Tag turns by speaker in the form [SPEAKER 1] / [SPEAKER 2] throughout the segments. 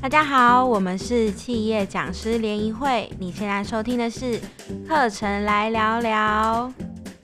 [SPEAKER 1] 大家好，我们是企业讲师联谊会，你现在收听的是课程来聊聊。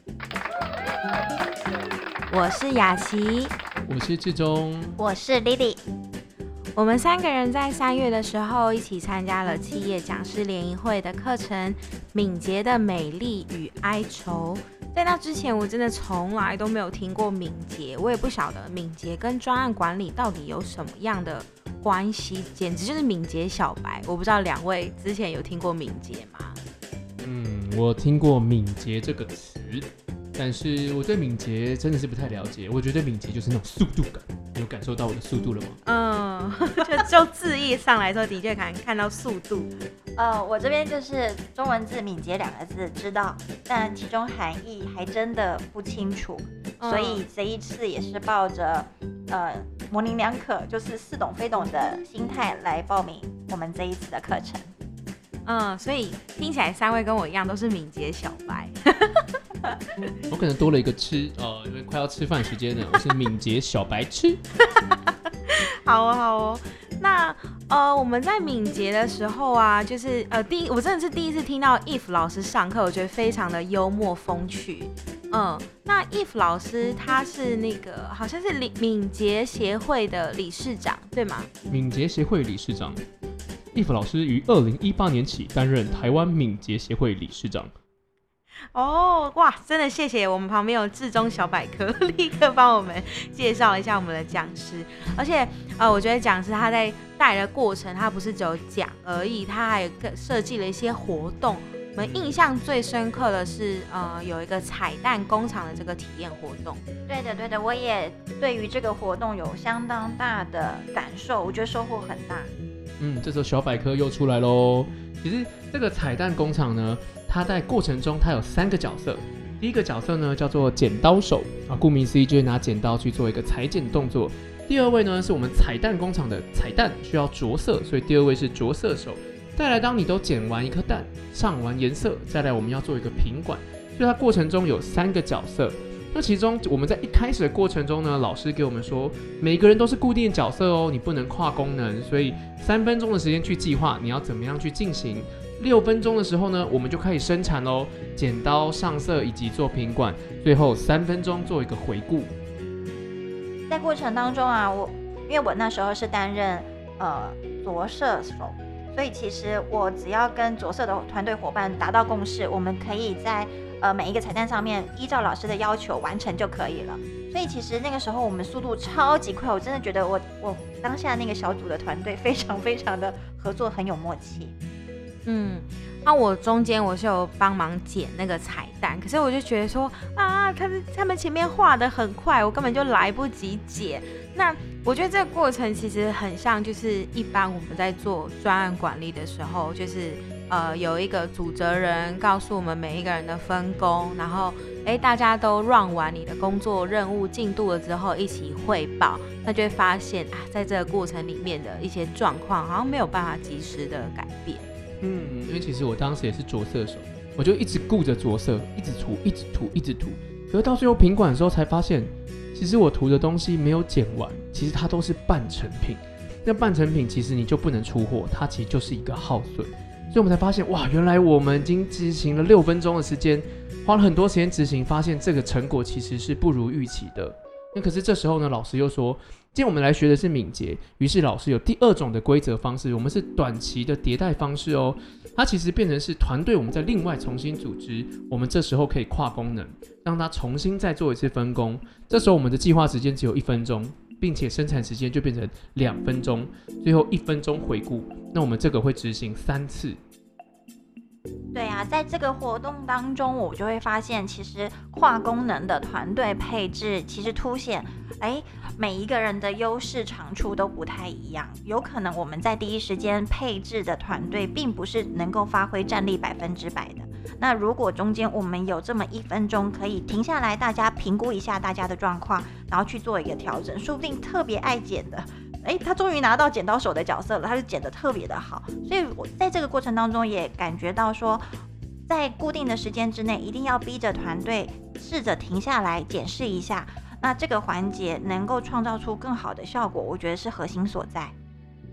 [SPEAKER 1] 我是雅琪，
[SPEAKER 2] 我是志忠，
[SPEAKER 3] 我是 Lily。
[SPEAKER 1] 我们3个人在3月的时候一起参加了企业讲师联谊会的课程《敏捷的美丽与哀愁》。在那之前，我真的从来都没有听过敏捷，我也不晓得敏捷跟专案管理到底有什么样的关系，简直就是敏捷小白。我不知道2位之前有听过敏捷吗？
[SPEAKER 2] 我听过敏捷这个词，但是我对敏捷真的是不太了解。我觉得敏捷就是那种速度感，你有感受到我的速度了吗？
[SPEAKER 1] 就字义上来说，的确看到速度。
[SPEAKER 3] 我这边就是中文字敏捷2个字知道，但其中含义还真的不清楚，所以这一次也是抱着模棱两可，就是似懂非懂的心态来报名我们这一次的课程。
[SPEAKER 1] 所以听起来3位跟我一样都是敏捷小白。
[SPEAKER 2] 我可能多了一个吃，因为快要吃饭时间了，我是敏捷小白痴。
[SPEAKER 1] 好哦。那我们在敏捷的时候啊，就是我真的是第一次听到 If 老师上课，我觉得非常的幽默风趣。那 If 老师他是那个好像是敏捷协会的理事长，对吗？
[SPEAKER 2] 敏捷协会理事长，If 老师于2018年起担任台湾敏捷协会理事长。
[SPEAKER 1] 哇，真的谢谢我们旁边有志忠小百科，立刻帮我们介绍一下我们的讲师。而且我觉得讲师他在带的过程，他不是只有讲而已，他还设计了一些活动。我们印象最深刻的是有一个彩蛋工厂的这个体验活动。
[SPEAKER 3] 对的，我也对于这个活动有相当大的感受，我觉得收获很大。
[SPEAKER 2] 这时候小百科又出来咯。其实这个彩蛋工厂呢，它在过程中它有3个角色。第一个角色呢叫做剪刀手顾名思义就是拿剪刀去做一个裁剪动作。第2位呢是我们彩蛋工厂的彩蛋需要着色，所以第2位是着色手。再来，当你都剪完一颗蛋，上完颜色，再来我们要做一个品管，所以它过程中有3个角色。那其中我们在一开始的过程中呢，老师给我们说，每个人都是固定的角色哦，你不能跨功能，所以3分钟的时间去计划你要怎么样去进行。6分钟的时候呢，我们就开始生产咯，剪刀、上色以及做品管，最后3分钟做一个回顾。
[SPEAKER 3] 在过程当中啊，因为我那时候是担任着色手，所以其实我只要跟着色的团队伙伴达到共识，我们可以在每一个彩蛋上面依照老师的要求完成就可以了。所以其实那个时候我们速度超级快，我真的觉得我当下那个小组的团队非常非常的合作，很有默契。
[SPEAKER 1] 那我中间我是有帮忙剪那个彩蛋，可是我就觉得说他们前面画得很快，我根本就来不及剪。那我觉得这个过程其实很像，就是一般我们在做专案管理的时候，就是有一个主责人告诉我们每一个人的分工，然后大家都 run 完你的工作任务进度了之后一起汇报，那就会发现在这个过程里面的一些状况好像没有办法及时的改变。
[SPEAKER 2] 因为其实我当时也是着色手，我就一直顾着着色，一直涂，可是到最后品管的时候才发现，其实我涂的东西没有剪完，其实它都是半成品。那半成品其实你就不能出货，它其实就是一个耗损。所以我们才发现，哇，原来我们已经执行了6分钟的时间，花了很多时间执行，发现这个成果其实是不如预期的。那可是这时候呢，老师又说，今天我们来学的是敏捷，于是老师有第2种的规则方式，我们是短期的迭代方式哦。它其实变成是团队我们再另外重新组织，我们这时候可以跨功能，让它重新再做一次分工。这时候我们的计划时间只有1分钟，并且生产时间就变成2分钟，最后1分钟回顾。那我们这个会执行3次。
[SPEAKER 3] 对啊，在这个活动当中，我就会发现，其实跨功能的团队配置其实凸显，每一个人的优势长处都不太一样。有可能我们在第一时间配置的团队，并不是能够发挥战力100%的。那如果中间我们有这么1分钟可以停下来，大家评估一下大家的状况，然后去做一个调整，说不定特别爱剪的，他终于拿到剪刀手的角色了，他就剪得特别的好。所以我在这个过程当中也感觉到说，在固定的时间之内，一定要逼着团队试着停下来检视一下，那这个环节能够创造出更好的效果，我觉得是核心所在。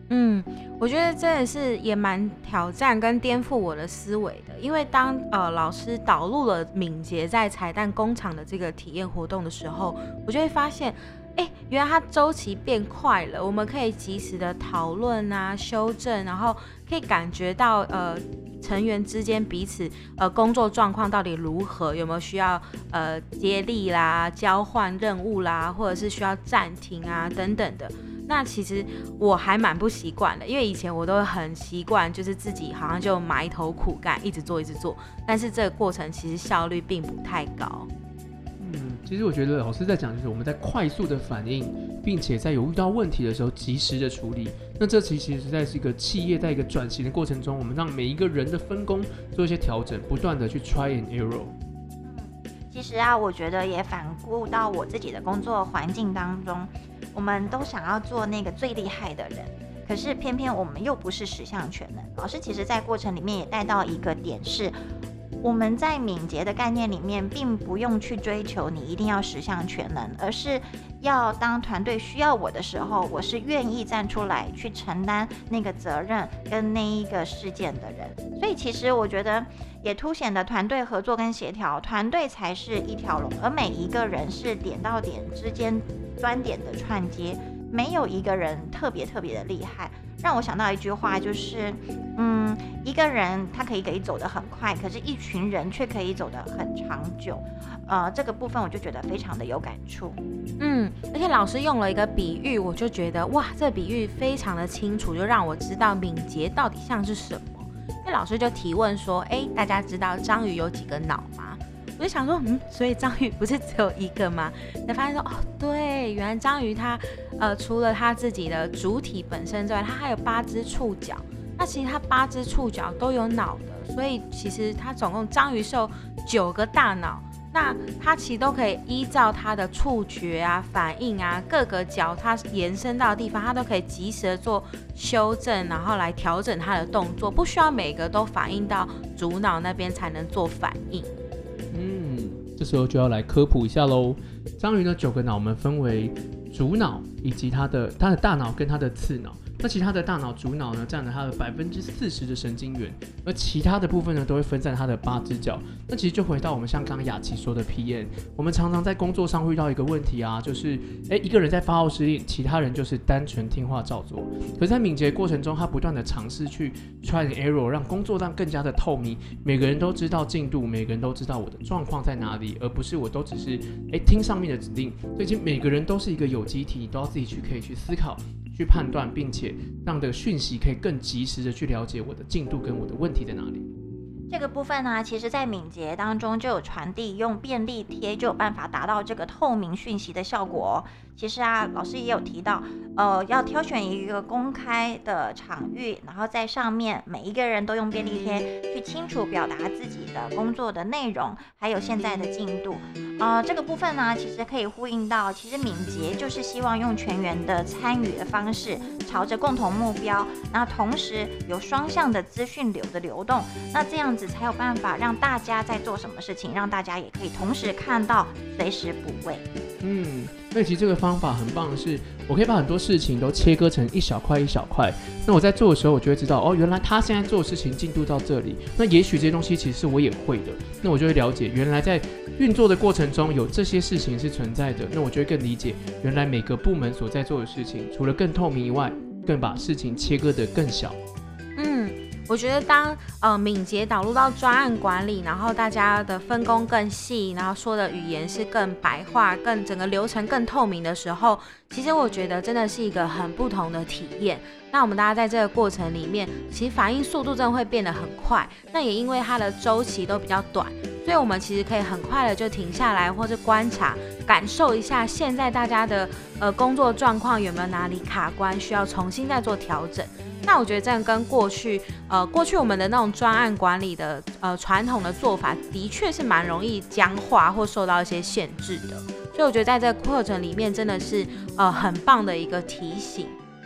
[SPEAKER 1] 我觉得真的是也蛮挑战跟颠覆我的思维的，因为当老师导入了敏捷在彩蛋工厂的这个体验活动的时候，我就会发现，原来它周期变快了，我们可以及时的讨论啊、修正，然后可以感觉到成员之间彼此工作状况到底如何，有没有需要接力啦、交换任务啦，或者是需要暂停啊等等的。那其实我还蛮不习惯的，因为以前我都很习惯，就是自己好像就埋头苦干，一直做，但是这个过程其实效率并不太高。
[SPEAKER 2] 其实我觉得老师在讲就是我们在快速的反应，并且在有遇到问题的时候及时的处理。那这其实在是一个企业在一个转型的过程中，我们让每一个人的分工做一些调整，不断的去 try and error。
[SPEAKER 3] 其实啊，我觉得也反顾到我自己的工作环境当中，我们都想要做那个最厉害的人，可是偏偏我们又不是十项全能。老师其实在过程里面也带到一个点是，我们在敏捷的概念里面，并不用去追求你一定要十项全能，而是要当团队需要我的时候，我是愿意站出来去承担那个责任跟那一个事件的人。所以其实我觉得也凸显了团队合作跟协调，团队才是一条龙，而每一个人是点到点之间端点的串接，没有一个人特别的厉害。让我想到一句话，就是一个人他可以走得很快，可是一群人却可以走得很长久。这个部分我就觉得非常的有感触。
[SPEAKER 1] 而且老师用了一个比喻，我就觉得哇，这比喻非常的清楚，就让我知道敏捷到底像是什么。因为老师就提问说，大家知道章鱼有几个脑吗？我就想说，所以章鱼不是只有一个吗？才发现说，对，原来章鱼它除了它自己的主体本身之外，它还有8只触角。那其实它8只触角都有脑的，所以其实它总共章鱼是有9个大脑。那它其实都可以依照它的触觉啊、反应啊、各个角它延伸到的地方，它都可以及时的做修正，然后来调整它的动作，不需要每个都反映到主脑那边才能做反应。
[SPEAKER 2] 这时候就要来科普一下喽。章鱼呢9个脑我们分为主脑以及它的大脑跟它的次脑。那其他的大脑主脑呢占了它的40%的神经元，而其他的部分呢都会分散它的8只脚。那其实就回到我们像刚刚雅琪说的 PM， 我们常常在工作上会遇到一个问题啊，就是一个人在发号施令，其他人就是单纯听话照做。可是在敏捷过程中，他不断的尝试去 try and error， 让工作更加的透明，每个人都知道进度，每个人都知道我的状况在哪里，而不是我都只是听上面的指令。所以其实每个人都是一个有机体，你都要自己可以去思考、去判断，并且让这个讯息可以更及时的去了解我的进度跟我的问题在哪里。
[SPEAKER 3] 这个部分呢，其实在敏捷当中就有传递，用便利贴就有办法达到这个透明讯息的效果。其实啊，老师也有提到，要挑选一个公开的场域，然后在上面每一个人都用便利贴去清楚表达自己的工作的内容，还有现在的进度。这个部分呢，其实可以呼应到，其实敏捷就是希望用全员的参与的方式，朝着共同目标，那同时有双向的资讯流的流动，那这样子才有办法让大家在做什么事情，让大家也可以同时看到，随时补位。
[SPEAKER 2] 所以其实这个方法很棒的是，我可以把很多事情都切割成一小块一小块。那我在做的时候，我就会知道，原来他现在做的事情进度到这里。那也许这些东西其实是我也会的，那我就会了解，原来在运作的过程中有这些事情是存在的。那我就会更理解，原来每个部门所在做的事情，除了更透明以外，更把事情切割得更小。
[SPEAKER 1] 我觉得当敏捷导入到专案管理，然后大家的分工更细，然后说的语言是更白话，整个流程更透明的时候，其实我觉得真的是一个很不同的体验。那我们大家在这个过程里面，其实反应速度真的会变得很快。那也因为它的周期都比较短，所以我们其实可以很快的就停下来，或是观察、感受一下现在大家的工作状况有没有哪里卡关，需要重新再做调整。那我觉得这样跟过去我们的那种专案管理的传统的做法，的确是蛮容易僵化或受到一些限制的。所以我觉得在这个过程里面，真的是很棒的一个提醒。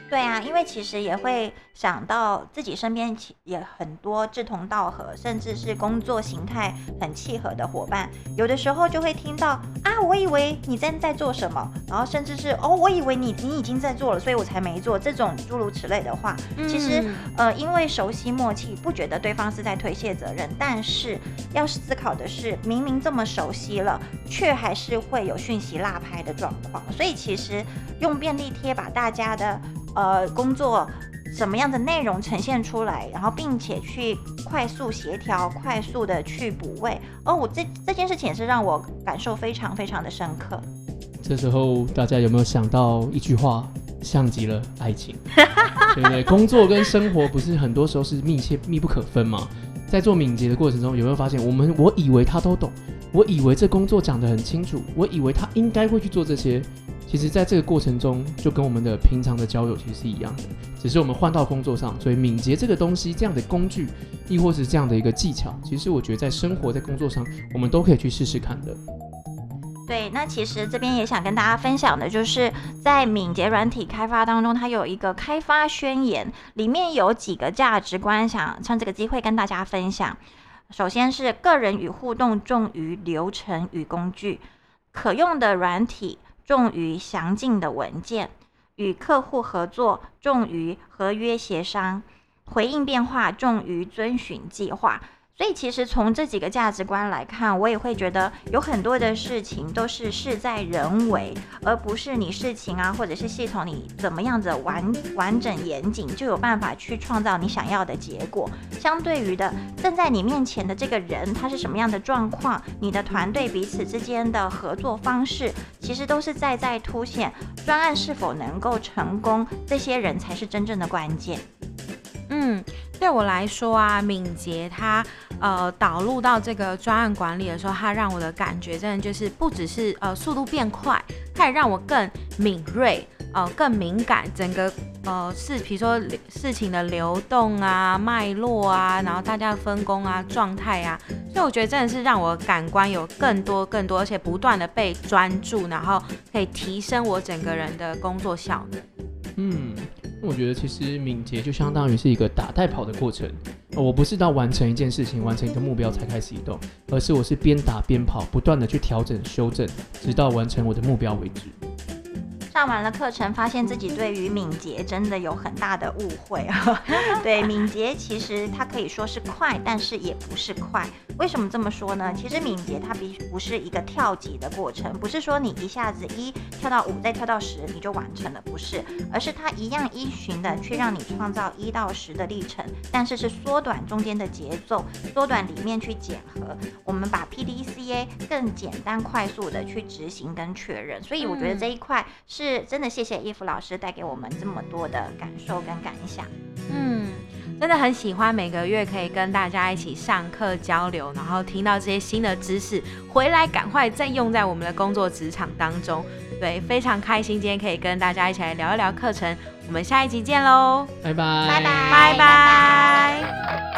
[SPEAKER 3] 对啊，因为其实也会想到自己身边也很多志同道合，甚至是工作形态很契合的伙伴，有的时候就会听到啊，我以为你在做什么，然后甚至是我以为你已经在做了，所以我才没做，这种诸如此类的话，其实因为熟悉默契，不觉得对方是在推卸责任，但是要思考的是，明明这么熟悉了，却还是会有讯息落拍的状况，所以其实用便利贴把大家的工作什么样的内容呈现出来，然后并且去快速协调、快速的去补位。我这件事情也是让我感受非常非常的深刻。
[SPEAKER 2] 这时候大家有没有想到一句话，像极了爱情，对不对？工作跟生活不是很多时候是密不可分吗？在做敏捷的过程中，有没有发现我以为他都懂，我以为这工作讲得很清楚，我以为他应该会去做这些。其实在这个过程中，就跟我们的平常的交友其实是一样的，只是我们换到工作上，所以敏捷这个东西，这样的工具，亦或是这样的一个技巧，其实我觉得在生活、在工作上，我们都可以去试试看的。
[SPEAKER 3] 对，那其实这边也想跟大家分享的就是在敏捷软体开发当中，它有一个开发宣言，里面有几个价值观，想趁这个机会跟大家分享。首先是个人与互动重于流程与工具，可用的软体重于详尽的文件，与客户合作重于合约协商，回应变化重于遵循计划。所以其实从这几个价值观来看，我也会觉得有很多的事情都是事在人为，而不是你事情啊或者是系统你怎么样的完整严谨就有办法去创造你想要的结果。相对于的站在你面前的这个人，他是什么样的状况，你的团队彼此之间的合作方式，其实都是在凸显专案是否能够成功，这些人才是真正的关键。
[SPEAKER 1] 对我来说啊，敏捷它导入到这个专案管理的时候，它让我的感觉真的就是不只是速度变快，它也让我更敏锐，更敏感，整个比如说事情的流动啊、脉络啊，然后大家的分工啊、状态啊，所以我觉得真的是让我感官有更多，而且不断的被专注，然后可以提升我整个人的工作效能。
[SPEAKER 2] 我觉得其实敏捷就相当于是一个打带跑的过程，我不是到完成一件事情、完成一个目标才开始移动，而是我是边打边跑，不断的去调整、修正，直到完成我的目标为止。
[SPEAKER 3] 上完了课程，发现自己对于敏捷真的有很大的误会啊。对，敏捷其实它可以说是快，但是也不是快。为什么这么说呢？其实敏捷它不是一个跳级的过程，不是说你一下子1跳到5再跳到10你就完成了，不是，而是它一样依循的去让你创造1到10的历程，但是是缩短中间的节奏，缩短里面去检核，我们把 PDCA 更简单快速的去执行跟确认。所以我觉得这一块是真的谢谢易夫老师带给我们这么多的感受跟感想。
[SPEAKER 1] 真的很喜欢每个月可以跟大家一起上课交流，然后听到这些新的知识，回来赶快再用在我们的工作职场当中。对，非常开心今天可以跟大家一起来聊一聊课程，我们下一集见喽，
[SPEAKER 2] 拜拜，
[SPEAKER 3] 拜拜，
[SPEAKER 1] 拜拜。